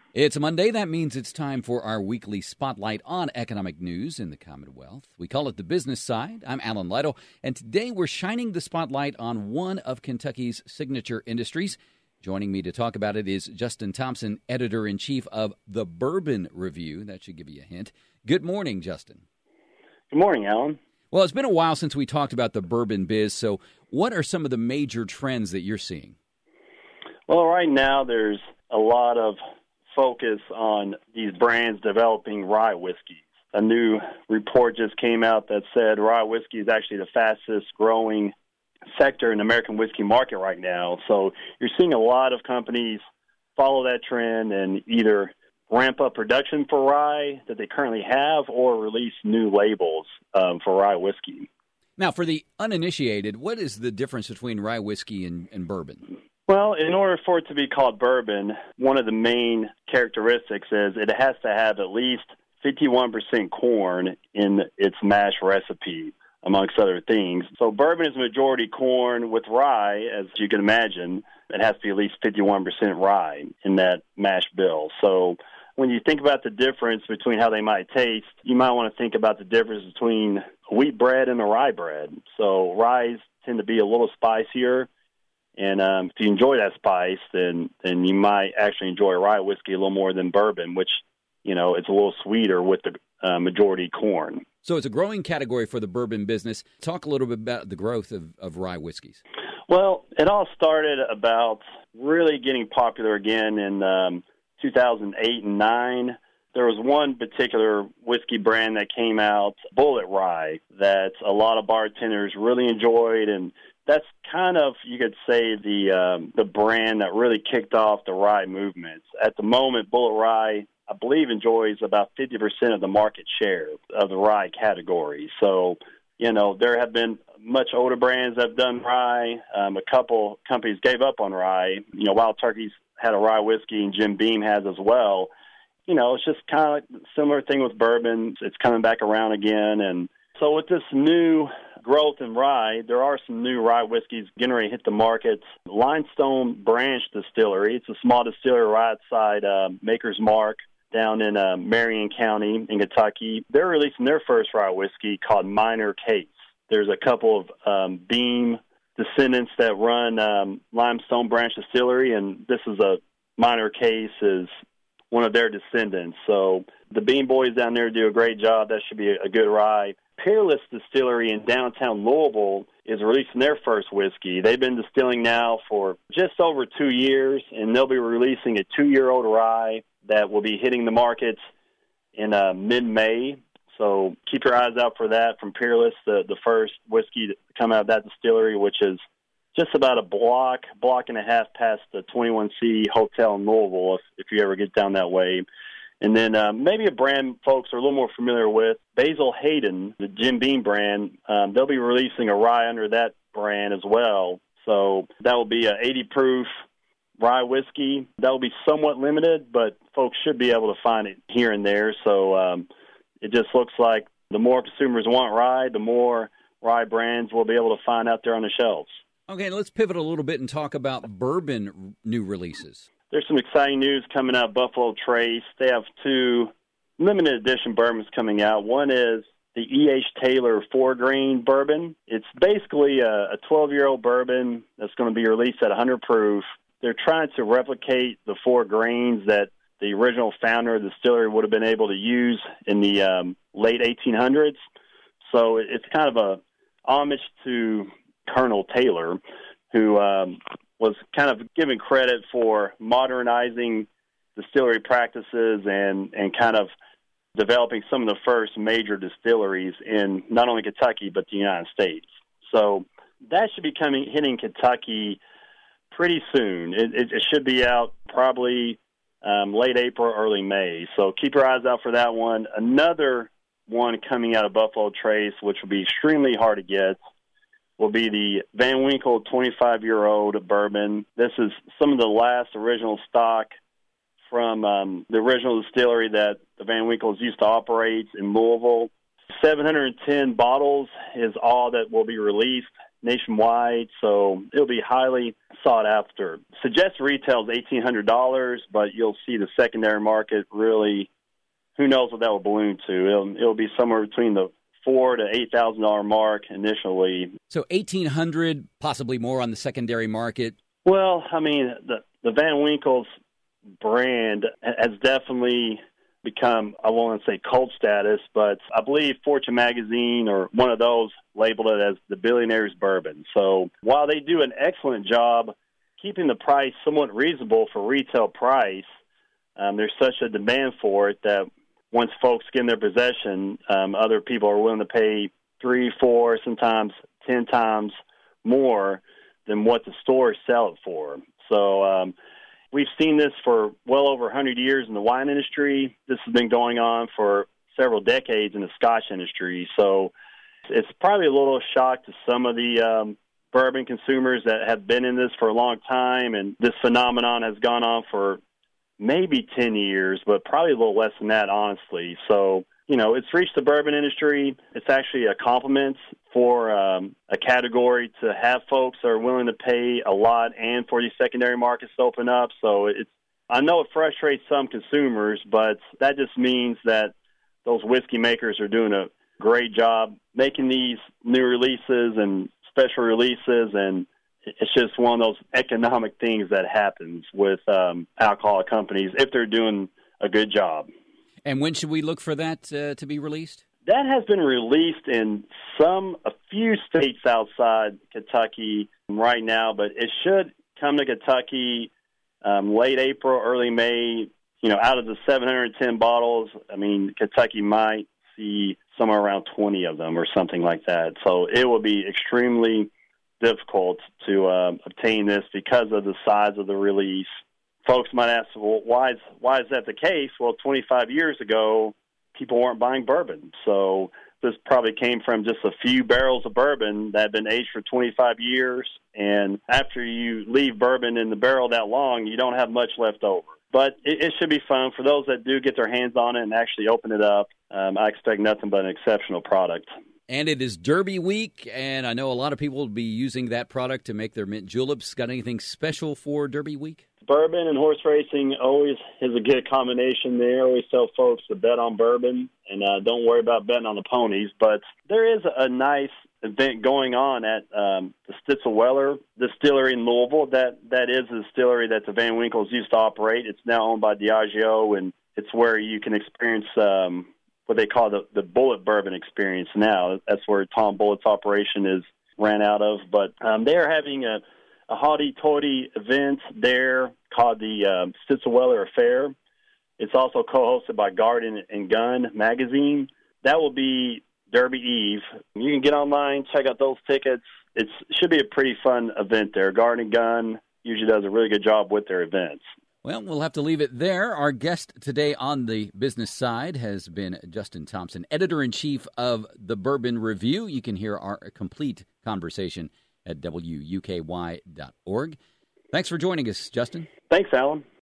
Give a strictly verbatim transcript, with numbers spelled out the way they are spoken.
It's Monday. That means it's time for our weekly spotlight on economic news in the Commonwealth. We call it the business side. I'm Alan Lytle, and today we're shining the spotlight on one of Kentucky's signature industries. Joining me to talk about it is Justin Thompson, editor-in-chief of the Bourbon Review. That should give you a hint. Good morning, Justin. Good morning, Alan. Well, it's been a while since we talked about the bourbon biz, so what are some of the major trends that you're seeing? Well, right now there's a lot of focus on these brands developing rye whiskeys. A new report just came out that said rye whiskey is actually the fastest growing sector in the American whiskey market right now. So you're seeing a lot of companies follow that trend and either ramp up production for rye that they currently have or release new labels um, for rye whiskey. Now, for the uninitiated, what is the difference between rye whiskey and, and bourbon? Well, in order for it to be called bourbon, one of the main characteristics is it has to have at least fifty-one percent corn in its mash recipe, amongst other things. So bourbon is majority corn with rye, as you can imagine. It has to be at least fifty-one percent rye in that mash bill. So when you think about the difference between how they might taste, you might want to think about the difference between wheat bread and a rye bread. So ryes tend to be a little spicier. And um, if you enjoy that spice, then then you might actually enjoy rye whiskey a little more than bourbon, which, you know, it's a little sweeter with the uh, majority corn. So it's a growing category for the bourbon business. Talk a little bit about the growth of, of rye whiskeys. Well, it all started about really getting popular again in um, two thousand eight and nine. There was one particular whiskey brand that came out, Bulleit Rye, that a lot of bartenders really enjoyed, and that's kind of, you could say, the um, the brand that really kicked off the rye movement. At the moment, Bulleit Rye, I believe, enjoys about fifty percent of the market share of the rye category. So, you know, there have been much older brands that have done rye. Um, a couple companies gave up on rye. You know, Wild Turkey's had a rye whiskey, and Jim Beam has as well. You know, it's just kind of a similar thing with bourbon. It's coming back around again. And so with this new growth in rye, there are some new rye whiskeys getting ready to hit the market. Limestone Branch Distillery, it's a small distillery right outside uh, Maker's Mark down in uh, Marion County in Kentucky. They're releasing their first rye whiskey called Minor Case. There's a couple of um, Beam descendants that run um, Limestone Branch Distillery, and this is a Minor Case is one of their descendants. So the Beam boys down there do a great job. That should be a, a good rye. Peerless Distillery in downtown Louisville is releasing their first whiskey. They've been distilling now for just over two years, and they'll be releasing a two-year-old rye that will be hitting the markets in uh, mid-May. So keep your eyes out for that from Peerless, the, the first whiskey to come out of that distillery, which is just about a block, block and a half past the twenty-one C Hotel in Louisville, if, if you ever get down that way. And then uh, maybe a brand folks are a little more familiar with, Basil Hayden, the Jim Beam brand. Um, they'll be releasing a rye under that brand as well. So that will be an eighty proof rye whiskey. That will be somewhat limited, but folks should be able to find it here and there. So um, it just looks like the more consumers want rye, the more rye brands we'll be able to find out there on the shelves. Okay, let's pivot a little bit and talk about bourbon new releases. There's some exciting news coming out of Buffalo Trace. They have two limited edition bourbons coming out. One is the E H. Taylor Four Grain Bourbon. It's basically a twelve-year-old bourbon that's going to be released at one hundred proof. They're trying to replicate the four grains that the original founder of the distillery would have been able to use in the um, late eighteen hundreds. So it's kind of a homage to Colonel Taylor, who um, was kind of given credit for modernizing distillery practices and, and kind of developing some of the first major distilleries in not only Kentucky but the United States. So that should be coming hitting Kentucky pretty soon. It, it, it should be out probably um, late April, early May. So keep your eyes out for that one. Another one coming out of Buffalo Trace, which will be extremely hard to get, will be the Van Winkle twenty-five-year-old bourbon. This is some of the last original stock from um, the original distillery that the Van Winkles used to operate in Louisville. seven hundred ten bottles is all that will be released nationwide, so it'll be highly sought after. Suggested retail is eighteen hundred dollars, but you'll see the secondary market really, who knows what that will balloon to. It'll, it'll be somewhere between the four to eight thousand dollar mark initially. So eighteen hundred, possibly more on the secondary market. Well, I mean, the the Van Winkle's brand has definitely become, I won't say cult status, but I believe Fortune magazine or one of those labeled it as the billionaire's bourbon. So while they do an excellent job keeping the price somewhat reasonable for retail price, um, there's such a demand for it that once folks get in their possession, um, other people are willing to pay three, four, sometimes ten times more than what the stores sell it for. So um, we've seen this for well over one hundred years in the wine industry. This has been going on for several decades in the Scotch industry. So it's probably a little shock to some of the um, bourbon consumers that have been in this for a long time, and this phenomenon has gone on for maybe ten years, but probably a little less than that, honestly. So, you know, it's reached the bourbon industry. It's actually a compliment for um, a category to have folks that are willing to pay a lot and for these secondary markets to open up. So it's, I know it frustrates some consumers, but that just means that those whiskey makers are doing a great job making these new releases and special releases, and it's just one of those economic things that happens with um, alcohol companies if they're doing a good job. And when should we look for that uh, to be released? That has been released in some, a few states outside Kentucky right now, but it should come to Kentucky um, late April, early May. You know, out of the seven hundred ten bottles, I mean, Kentucky might see somewhere around twenty of them or something like that. So it will be extremely difficult to uh, obtain this because of the size of the release. Folks might ask, well, why is, why is that the case? Well, twenty-five years ago, people weren't buying bourbon. So this probably came from just a few barrels of bourbon that had been aged for twenty-five years. And after you leave bourbon in the barrel that long, you don't have much left over. But it, it should be fun for those that do get their hands on it and actually open it up. Um, I expect nothing but an exceptional product. And it is Derby week, and I know a lot of people will be using that product to make their mint juleps. Got anything special for Derby week? Bourbon and horse racing always is a good combination there. I always tell folks to bet on bourbon and uh, don't worry about betting on the ponies. But there is a nice event going on at um, the Stitzel-Weller Distillery in Louisville. That That is a distillery that the Van Winkles used to operate. It's now owned by Diageo, and it's where you can experience um, what they call the, the Bullet Bourbon experience now. That's where Tom Bullett's operation is ran out of. But um, they are having a, a haughty-toity event there called the um, Stitzel-Weller Affair. It's also co-hosted by Garden and Gun magazine. That will be Derby Eve. You can get online, check out those tickets. It's, it should be a pretty fun event there. Garden and Gun usually does a really good job with their events. Well, we'll have to leave it there. Our guest today on the business side has been Justin Thompson, editor-in-chief of the Bourbon Review. You can hear our complete conversation at W U K Y dot org. Thanks for joining us, Justin. Thanks, Alan.